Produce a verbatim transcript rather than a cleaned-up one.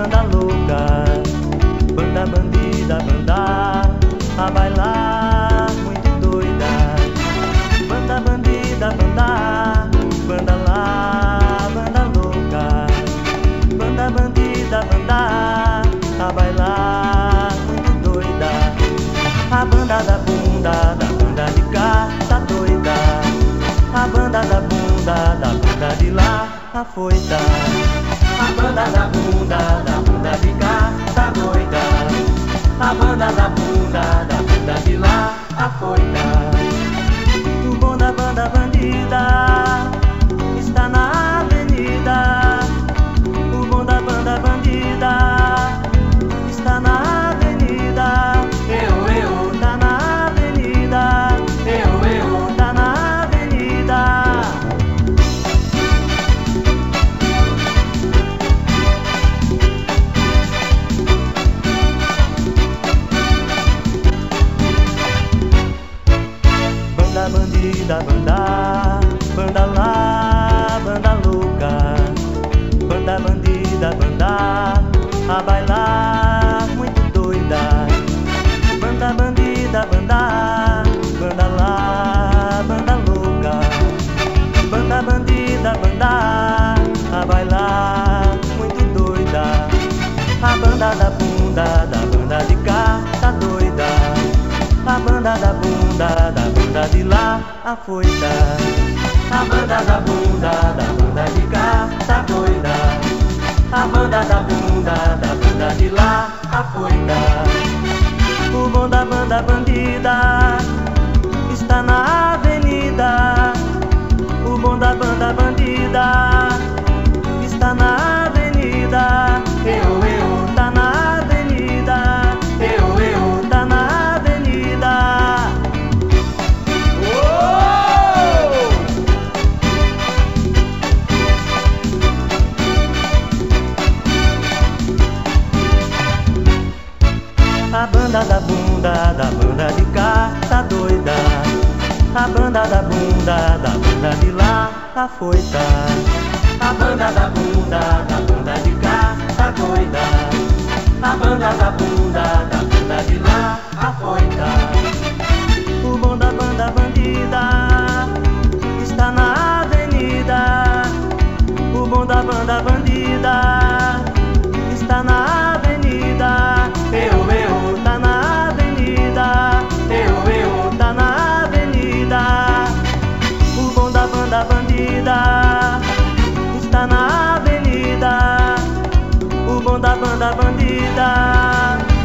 banda louca, banda bandida, banda a bailar muito doida. Banda bandida, banda, banda lá, banda louca, banda bandida, banda a bailar muito doida. A banda da bunda, da bunda de cá, tá doida. A banda da bunda, da bunda de lá, afoita. A banda da bunda, da bunda de cá, tá doida. A banda da bunda, da bunda de lá, afoita. O bom da banda bandida está na avenida. O bom da banda bandida está na avenida. Eu, eu, tá na avenida. Eu, eu, tá na avenida. Banda bandida, banda, banda lá, banda louca, banda bandida, banda a bailar muito doida. Banda bandida, banda, banda lá, banda louca, banda bandida, banda a bailar muito doida. A banda da bunda, da banda de cá, tá doida. A banda da bunda, da bunda de lá, afoita. A banda da bunda, da bunda de cá, tá doida. A banda da bunda, da bunda de lá, afoita. O bom da banda bandida está na avenida. O bom da banda bandida está na avenida. Eu, eu, tá na avenida. Eu, eu, tá na avenida. Uou! A banda da bunda, da banda de cá, tá doida. A banda da bunda, da bunda de lá, afoita. A banda da bunda, da bunda de cá, tá doida. A banda da bunda, da bunda de lá, afoita. O bom da banda bandida está na avenida. O bom da banda bandida está na avenida. Eu, eu, tá na avenida. Eu, eu, tá na avenida. O bom da banda bandida está na avenida. O bom da banda bandida